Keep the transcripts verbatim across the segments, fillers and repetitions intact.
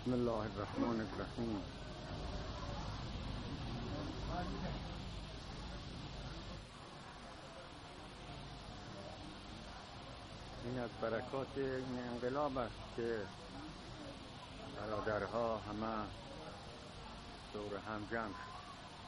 بسم الله الرحمن الرحیم. این از برکات این انقلاب است که برادرها همه دور هم جمع شد.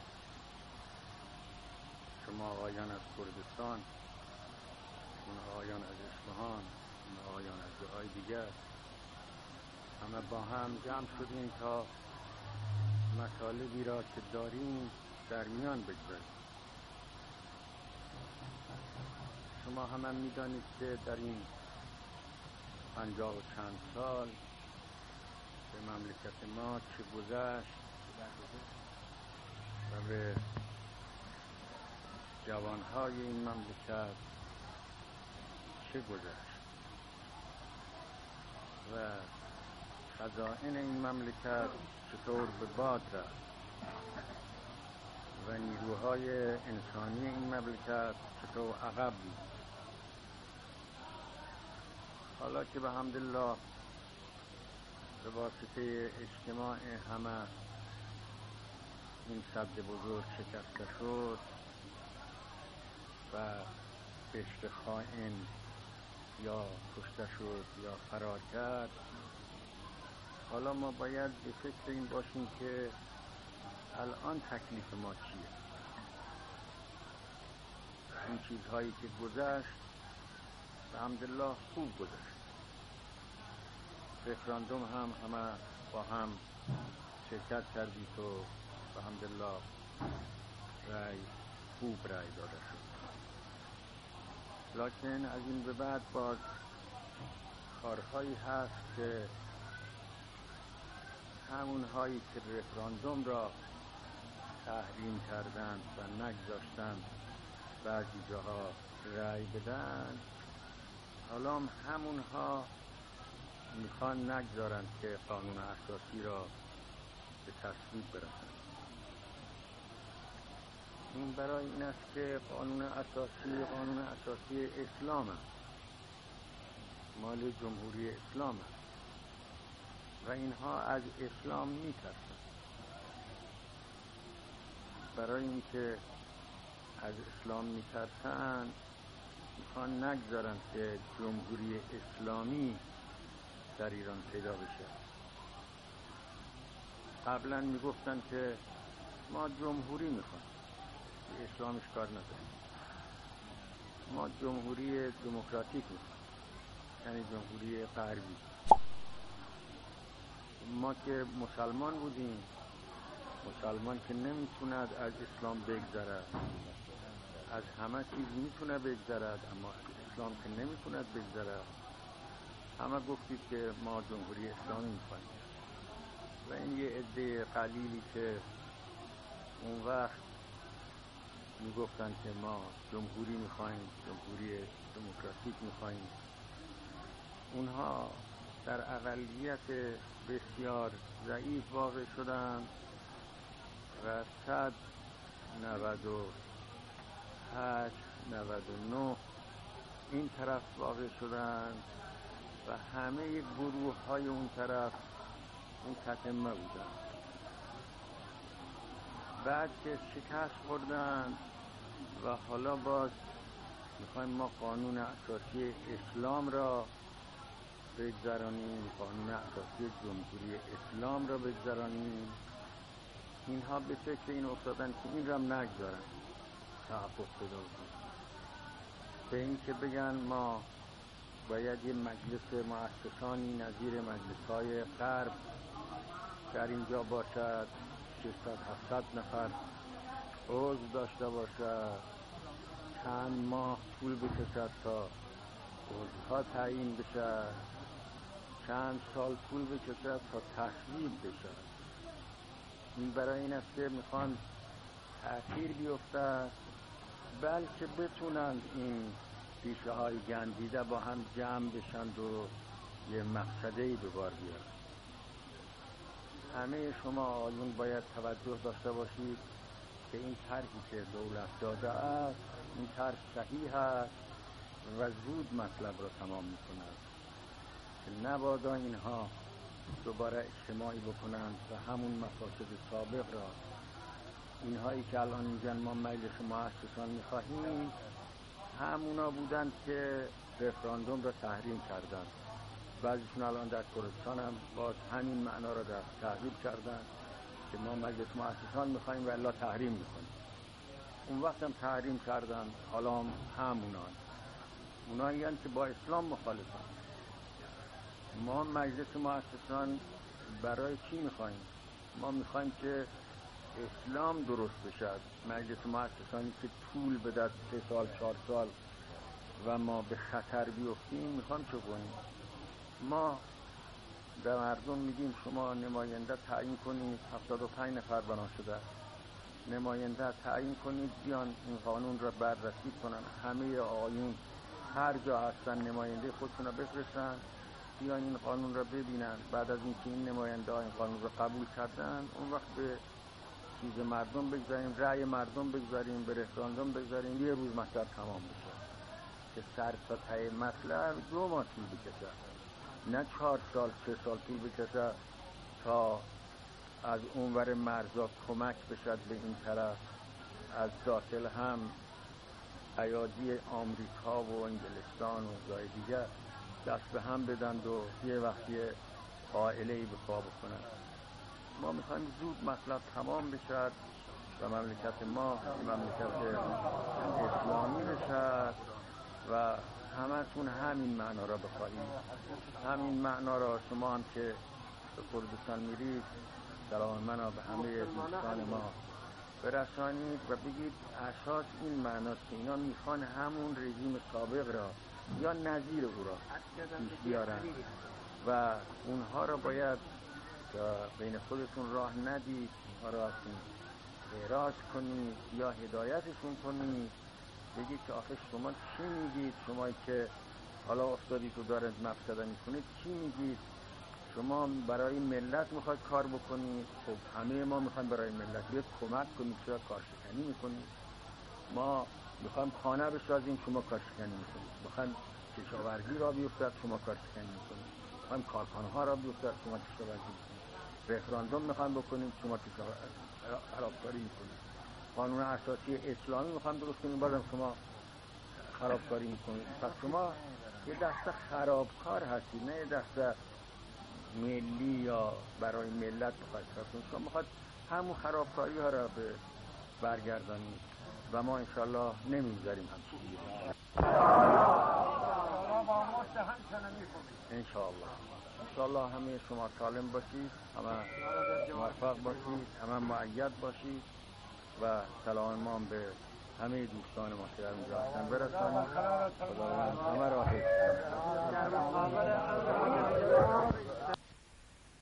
شما آقایان از کردستان، اون آقایان از اصفهان، اون آقایان از جاهای دیگر، همه با هم جمع شدیم تا مطالبی را که داریم در میان بگذاریم. شما همه میدانید که در این پنجاه و چند سال به مملکت ما چه گذشت و به جوانهای این مملکت چه گذشت و خزائن این مملکت چطور به باد رفت و نیروهای انسانی این مملکت چطور عقب بود. حالا که به حمدالله به واسطه اجتماع همه این سد بزرگ شکسته شد و بهشت خائن یا کشته شد یا فرار کرد، حالا ما باید به فکر این باشیم که الان تکلیف ما چیه. این چیزهایی که گذشت به حمدالله خوب گذشت. رفراندوم هم همه با هم شرکت کردید و به حمدالله رای خوب رای داده شد. لکن از این به بعد باز کارهایی هست که همون هایی که رفراندوم را تحریم کردند و نگذاشتند بعضی جاها رای بدن، حالا همون ها میخوان نگذارند که قانون اساسی را به تصویب برسند. این برای این است که قانون اساسی قانون اساسی اسلام است، مال جمهوری اسلام است و اینها از اسلام میترسند. برای اینکه از اسلام میترسند میخوان نگذارند که جمهوری اسلامی در ایران پیدا بشه. قبلا میگفتن که ما جمهوری میخوان، اسلامش کار نداریم، ما جمهوری دموکراتیک میخوان، یعنی جمهوری غربی. ما که مسلمان بودیم، مسلمان که نمیتوند از اسلام بگذرد، از همه چیز میتونه بگذرد اما از اسلام که نمیتوند بگذرد. همه گفتید که ما جمهوری اسلامی میخوایم و این یه عده قلیلی که اون وقت میگفتن که ما جمهوری میخوایم، جمهوری دموکراتیک میخوایم، اونها در اقلیت بسیار ضعیف واقع شدند و صد نود و هشت نود و نه این طرف واقع شدند و همه گروه های اون طرف اون تتمه بودند. بعد که شکست خوردند و حالا باز میخوایم ما قانون اساسی اسلام را بگذرانیم، قانون اساسی جمهوری اسلام را بگذرانیم، اینها به فکر این افتادن که این را هم نگذارن تحقق پیدا کنه. به این که بگن ما باید یه مجلس مؤسسانی نظیر مجلس‌های غرب در اینجا باشد، ششصد هفتصد نفر عضو داشته باشد، چند ماه طول بکشد تا عضوها تعیین بشد، چند سال طول بکشد تا تصویب بشد. این برای این است که میخوان تأثیر بیفتد بلکه بتونند این پیشه های گندیده با هم جمع بشند و یه مقصده‌ای به بار بیارند. همه شما آیون باید توجه داشته باشید که این طرحی که دولت داده است این طرح صحیح است و زود مطلب را تمام می‌کند که نبادا اینها دوباره اجتماعی بکنند و همون مفاسد سابق را، اینهایی که الان میگن ما مجلس مؤسسان میخواهیم، همونا بودند که رفراندوم را تحریم کردند. بعضیشون الان در کردستان هم باز همین معنا را در تحریم کردند که ما مجلس مؤسسان میخواهیم و الا تحریم میکنیم. اون وقت هم تحریم کردند، حالا هم همونان اونایی هستند که با اسلام مخالفن. ما مجلس مؤسسان برای چی میخواهیم؟ ما میخواهیم که اسلام درست بشد. مجلس مؤسسانی که طول بده سه سال چهار سال و ما به خطر بیفتیم، میخوایم چه کنیم؟ ما به مردم میگیم شما نماینده تعیین کنید، هفتاد و پنج نفر بنا شده، نماینده تعیین کنید بیان این قانون را بررسی کنن، همه آقایون هر جا هستن نماینده خودشون را بفرستن بیان این قانون را ببینن. بعد از اینکه این نماینده ها این قانون را قبول کردن، اون وقت به چیز مردم بگذاریم، رأی مردم بگذاریم، به رفراندوم بگذاریم، یه روز مطلب تمام بشه. که سر تا ته مطلب دو ماه طول بکشه، نه چهار سال سه سال طول بکشه تا از اونور مرزا کمک بشد به این طرف، از داخل هم ایادی آمریکا و انگلستان و جای دیگر دست به هم بدند و یه وقتی قائله‌ای به پا بکنند. ما میخوایم زود مطلب تمام بشد و مملکت ما مملکت اسلامی بشد و همتون همین معنا را بخواهید. همین معنا را شما هم که به کردستان میرید سلام منو به همه دوستان ما برسانید و بگید اساس این معناست که اینا میخوان همون رژیم سابق را یا نظیر او را پیش بیارن و اونها را باید بین خودتون راه ندید، اونها را ازتون اعراض کنید یا هدایتشون کنید. بگید که آخه شما چی میگید؟ شما که حالا افتادید و دارید مفسده میکنید چی میگید؟ شما برای ملت میخواید کار بکنید. خب همه ما میخوایم برای ملت بیاد کمک کنید، چرا کارشکنی میکنید؟ ما میخوایم خانه بسازیم، شما کارشکنی میکنید. میخوایم کشاورزی را بیفتد، شما کارشکنی میکنید. میخوایم کارخانه ها را بیفتد، شما کشاورزی میکنید. رفراندوم میخوایم بکنیم، شما خرابکاری میکنید. قانون اساسی اسلامی میخوایم درست کنیم، بازم شما خرابکاری میکنید. پس شما یه دسته خرابکار هستید، نه یه دسته ملی یا برای ملت بخواید کار کنید. شما میخواید همون خرابکاری ها را به برگردانید و ما انشالله نمیگذاریم همچین چیزی انشالله. انشالله همه شما سالم باشید، همه موفق باشید، همه مؤید باشید و سلام ما به همه دوستان ما که در اینجا هستن برسانید. خداوند همه را حفظ کنه.